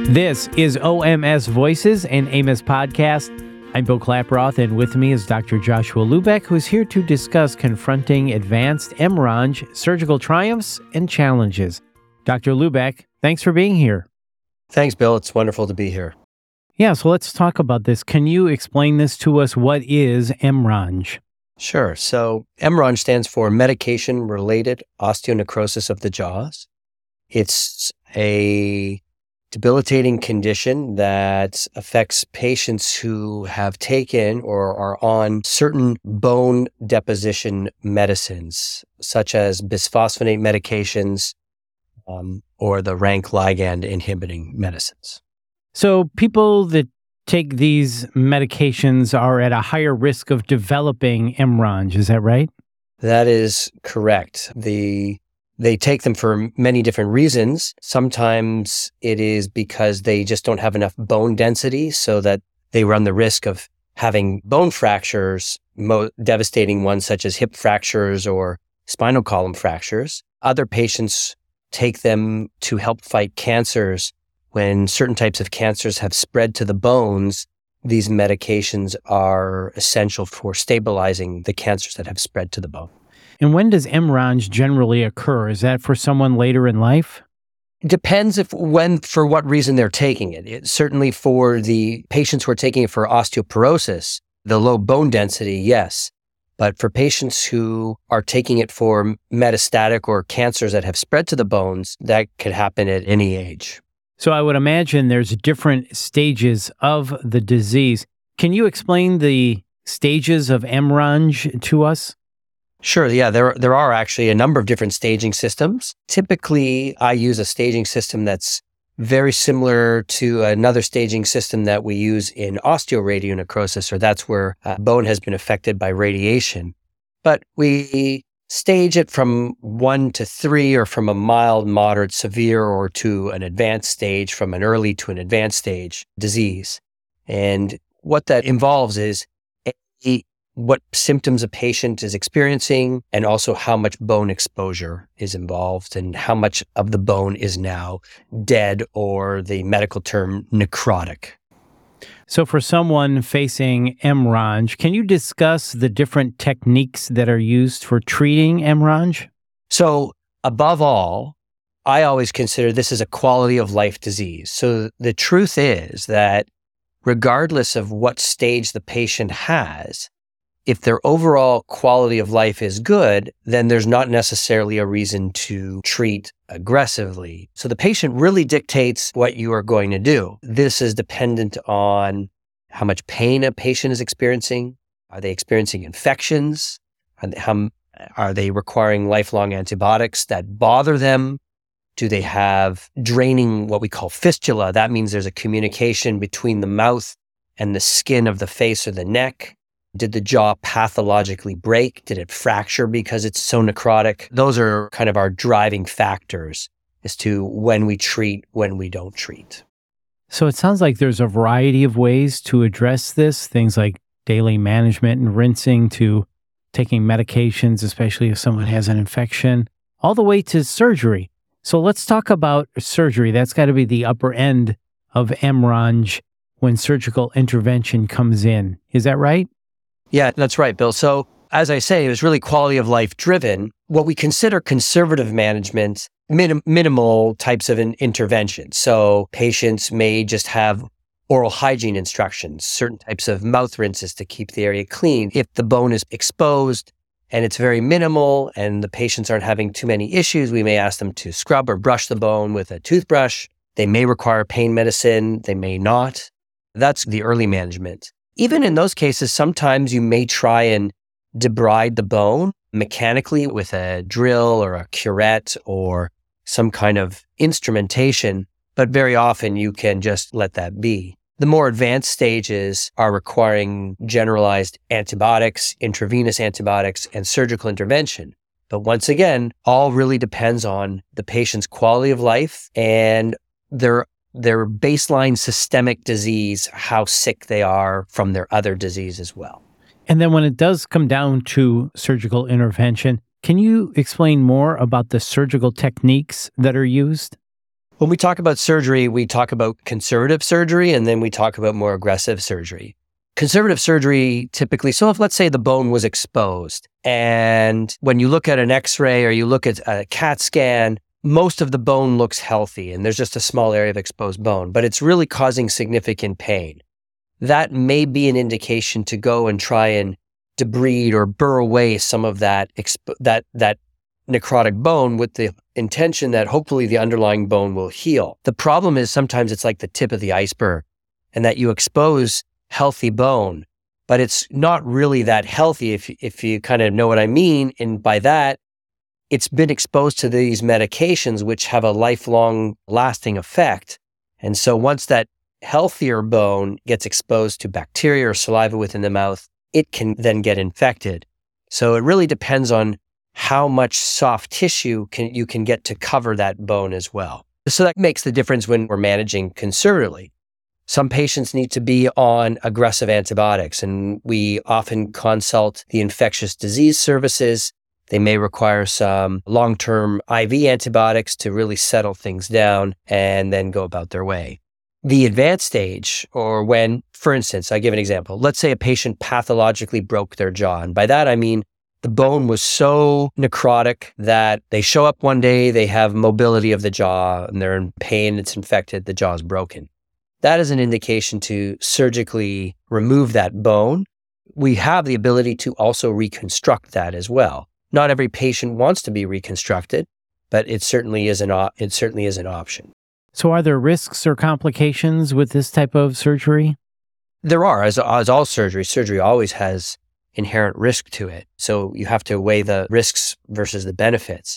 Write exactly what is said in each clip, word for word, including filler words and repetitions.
This is O M S Voices, an A M S podcast. I'm Bill Klaproth, and with me is Doctor Joshua Lubeck, who is here to discuss confronting advanced M R A N J, surgical triumphs and challenges. Doctor Lubeck, thanks for being here. Thanks, Bill. It's wonderful to be here. Yeah, so let's talk about this. Can you explain this to us? What is M R A N J? Sure. So M R A N J stands for Medication-Related Osteonecrosis of the Jaws. It's a debilitating condition that affects patients who have taken or are on certain bone deposition medicines, such as bisphosphonate medications um, or the rank ligand inhibiting medicines. So people that take these medications are at a higher risk of developing M R A N J, is that right? That is correct. The They take them for many different reasons. Sometimes it is because they just don't have enough bone density so that they run the risk of having bone fractures, mo- devastating ones such as hip fractures or spinal column fractures. Other patients take them to help fight cancers. When certain types of cancers have spread to the bones, these medications are essential for stabilizing the cancers that have spread to the bone. And when does M R A N J generally occur? Is that for someone later in life? It depends if when, for what reason they're taking it. It certainly for the patients who are taking it for osteoporosis, the low bone density, yes. But for patients who are taking it for metastatic or cancers that have spread to the bones, that could happen at any age. So I would imagine there's different stages of the disease. Can you explain the stages of M R A N J to us? Sure. Yeah, there there are actually a number of different staging systems. Typically, I use a staging system that's very similar to another staging system that we use in osteoradionecrosis, or that's where uh, bone has been affected by radiation. But we stage it from one to three, or from a mild, moderate, severe, or to an advanced stage, from an early to an advanced stage disease. And what that involves is a what symptoms a patient is experiencing, and also how much bone exposure is involved and how much of the bone is now dead, or the medical term necrotic. So for someone facing M R A N J, can you discuss the different techniques that are used for treating M R A N J? So above all, I always consider this as a quality of life disease. So the truth is that regardless of what stage the patient has, if their overall quality of life is good, then there's not necessarily a reason to treat aggressively. So the patient really dictates what you are going to do. This is dependent on how much pain a patient is experiencing. Are they experiencing infections? Are they, how, are they requiring lifelong antibiotics that bother them? Do they have draining, what we call fistula? That means there's a communication between the mouth and the skin of the face or the neck. Did the jaw pathologically break? Did it fracture because it's so necrotic? Those are kind of our driving factors as to when we treat, when we don't treat. So it sounds like there's a variety of ways to address this, things like daily management and rinsing, to taking medications, especially if someone has an infection, all the way to surgery. So let's talk about surgery. That's got to be the upper end of M R A N J when surgical intervention comes in. Is that right? Yeah, that's right, Bill. So as I say, it was really quality of life driven. What we consider conservative management, minim- minimal types of in- interventions. So patients may just have oral hygiene instructions, certain types of mouth rinses to keep the area clean. If the bone is exposed and it's very minimal and the patients aren't having too many issues, we may ask them to scrub or brush the bone with a toothbrush. They may require pain medicine. They may not. That's the early management. Even in those cases, sometimes you may try and debride the bone mechanically with a drill or a curette or some kind of instrumentation, but very often you can just let that be. The more advanced stages are requiring generalized antibiotics, intravenous antibiotics, and surgical intervention. But once again, all really depends on the patient's quality of life and their their baseline systemic disease, how sick they are from their other disease as well. And then when it does come down to surgical intervention, can you explain more about the surgical techniques that are used? When we talk about surgery, we talk about conservative surgery, and then we talk about more aggressive surgery. Conservative surgery typically, so if let's say the bone was exposed, and when you look at an x-ray or you look at a CAT scan, most of the bone looks healthy and there's just a small area of exposed bone, but it's really causing significant pain. That may be an indication to go and try and debride or burr away some of that exp- that that necrotic bone with the intention that hopefully the underlying bone will heal. The problem is sometimes it's like the tip of the iceberg, and that you expose healthy bone, but it's not really that healthy if if you kind of know what I mean. And by that, it's been exposed to these medications which have a lifelong lasting effect. And so once that healthier bone gets exposed to bacteria or saliva within the mouth, it can then get infected. So it really depends on how much soft tissue can you can get to cover that bone as well. So that makes the difference when we're managing conservatively. Some patients need to be on aggressive antibiotics, and we often consult the infectious disease services. They may require some long-term I V antibiotics to really settle things down and then go about their way. The advanced stage, or when, for instance, I give an example. Let's say a patient pathologically broke their jaw. And by that, I mean the bone was so necrotic that they show up one day, they have mobility of the jaw, and they're in pain, it's infected, the jaw is broken. That is an indication to surgically remove that bone. We have the ability to also reconstruct that as well. Not every patient wants to be reconstructed, but it certainly is an op- it certainly is an option. So are there risks or complications with this type of surgery? There are. As, as all surgery, surgery always has inherent risk to it. So you have to weigh the risks versus the benefits.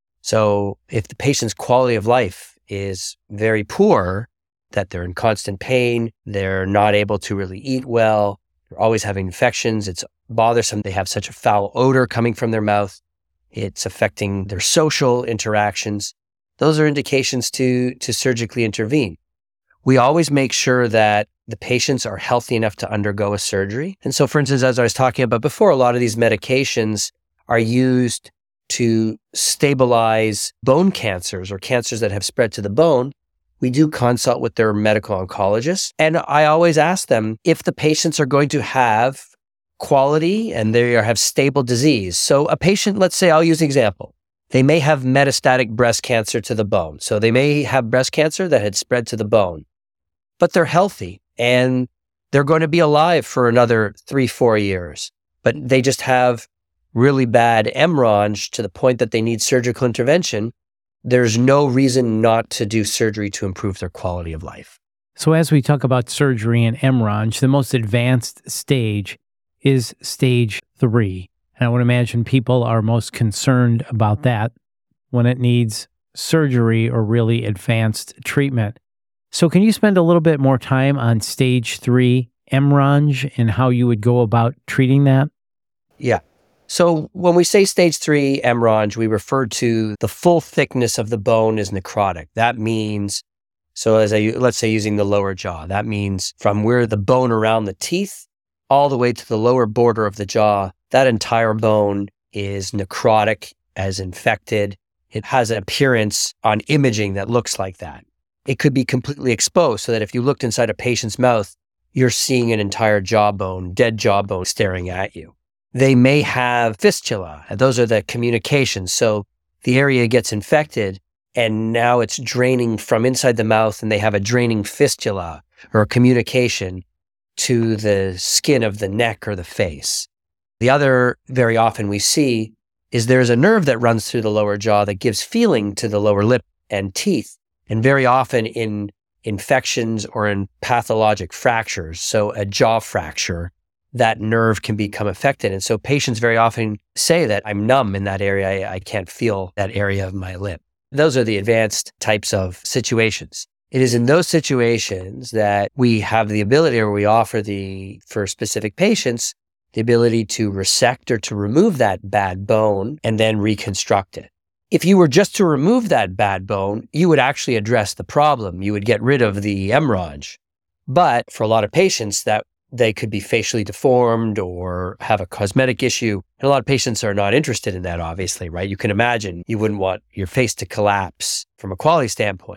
So if the patient's quality of life is very poor, that they're in constant pain, they're not able to really eat well, they're always having infections, it's bothersome, they have such a foul odor coming from their mouth, it's affecting their social interactions. Those are indications to, to surgically intervene. We always make sure that the patients are healthy enough to undergo a surgery. And so, for instance, as I was talking about before, a lot of these medications are used to stabilize bone cancers or cancers that have spread to the bone. We do consult with their medical oncologist. And I always ask them if the patients are going to have quality and they have stable disease. So a patient, let's say, I'll use an example. They may have metastatic breast cancer to the bone. So they may have breast cancer that had spread to the bone, but they're healthy and they're going to be alive for another three, four years. But they just have really bad hemorrhage to the point that they need surgical intervention. There's no reason not to do surgery to improve their quality of life. So as we talk about surgery and hemorrhage, the most advanced stage is stage three. And I would imagine people are most concerned about that when it needs surgery or really advanced treatment. So can you spend a little bit more time on stage three hemorrhage and how you would go about treating that? Yeah. So when we say stage three hemorrhage, we refer to the full thickness of the bone is necrotic. That means, so as I, let's say using the lower jaw, that means from where the bone around the teeth all the way to the lower border of the jaw, that entire bone is necrotic, as infected. It has an appearance on imaging that looks like that. It could be completely exposed so that if you looked inside a patient's mouth, you're seeing an entire jawbone, dead jawbone staring at you. They may have fistula. Those are the communications. So the area gets infected and now it's draining from inside the mouth and they have a draining fistula or a communication to the skin of the neck or the face. The other very often we see is there's a nerve that runs through the lower jaw that gives feeling to the lower lip and teeth. And very often in infections or in pathologic fractures, so a jaw fracture, that nerve can become affected. And so patients very often say that I'm numb in that area. I, I can't feel that area of my lip. Those are the advanced types of situations. It is in those situations that we have the ability, or we offer the, for specific patients, the ability to resect or to remove that bad bone and then reconstruct it. If you were just to remove that bad bone, you would actually address the problem. You would get rid of the hemorrhage. But for a lot of patients, that they could be facially deformed or have a cosmetic issue. And a lot of patients are not interested in that, obviously, right? You can imagine you wouldn't want your face to collapse from a quality standpoint.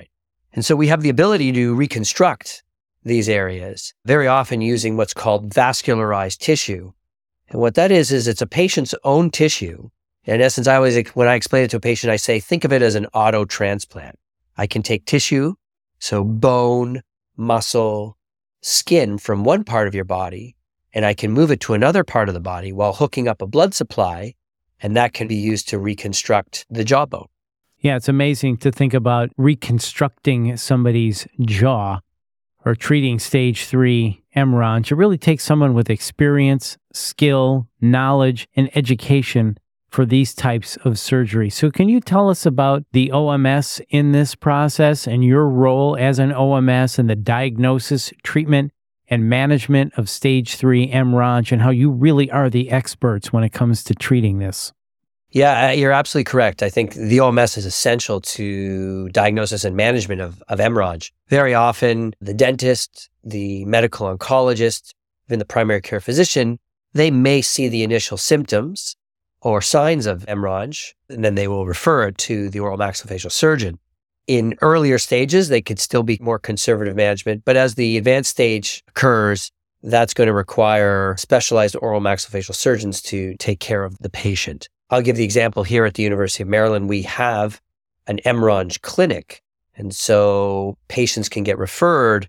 And so we have the ability to reconstruct these areas, very often using what's called vascularized tissue. And what that is, is it's a patient's own tissue. In essence, I always, when I explain it to a patient, I say, think of it as an auto transplant. I can take tissue, so bone, muscle, skin from one part of your body, and I can move it to another part of the body while hooking up a blood supply, and that can be used to reconstruct the jawbone. Yeah, it's amazing to think about reconstructing somebody's jaw or treating stage three M R O N J. It really takes someone with experience, skill, knowledge, and education for these types of surgery. So can you tell us about the O M S in this process and your role as an O M S in the diagnosis, treatment, and management of stage three M R O N J and how you really are the experts when it comes to treating this? Yeah, you're absolutely correct. I think the O M S is essential to diagnosis and management of, of M R O N J. Very often, the dentist, the medical oncologist, even the primary care physician, they may see the initial symptoms or signs of M R O N J, and then they will refer it to the oral maxillofacial surgeon. In earlier stages, they could still be more conservative management, but as the advanced stage occurs, that's going to require specialized oral maxillofacial surgeons to take care of the patient. I'll give the example here at the University of Maryland. We have an M R O N J clinic, and so patients can get referred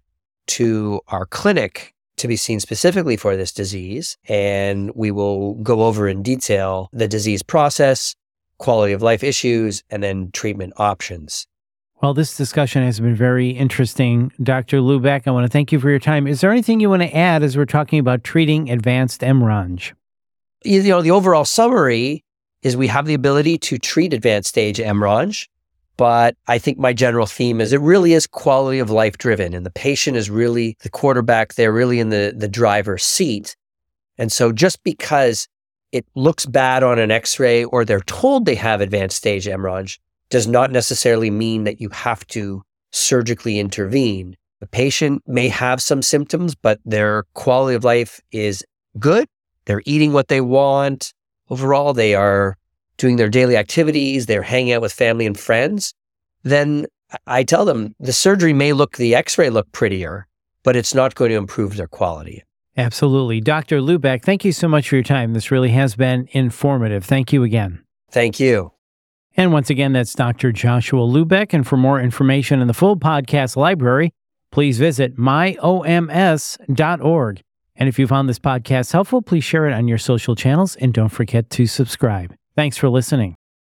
to our clinic to be seen specifically for this disease, and we will go over in detail the disease process, quality of life issues, and then treatment options. Well, this discussion has been very interesting. Doctor Lubeck, I want to thank you for your time. Is there anything you want to add as we're talking about treating advanced M R O N J? You know, the overall summary is we have the ability to treat advanced stage M R O N J, but I think my general theme is it really is quality of life driven, and the patient is really the quarterback. They're really in the, the driver's seat. And so just because it looks bad on an x-ray or they're told they have advanced stage M R O N J does not necessarily mean that you have to surgically intervene. The patient may have some symptoms, but their quality of life is good. They're eating what they want. Overall, they are doing their daily activities, they're hanging out with family and friends. Then I tell them the surgery may look, the x-ray look prettier, but it's not going to improve their quality. Absolutely. Doctor Lubeck, thank you so much for your time. This really has been informative. Thank you again. Thank you. And once again, that's Doctor Joshua Lubeck. And for more information in the full podcast library, please visit my O M S dot org. And if you found this podcast helpful, please share it on your social channels and don't forget to subscribe. Thanks for listening.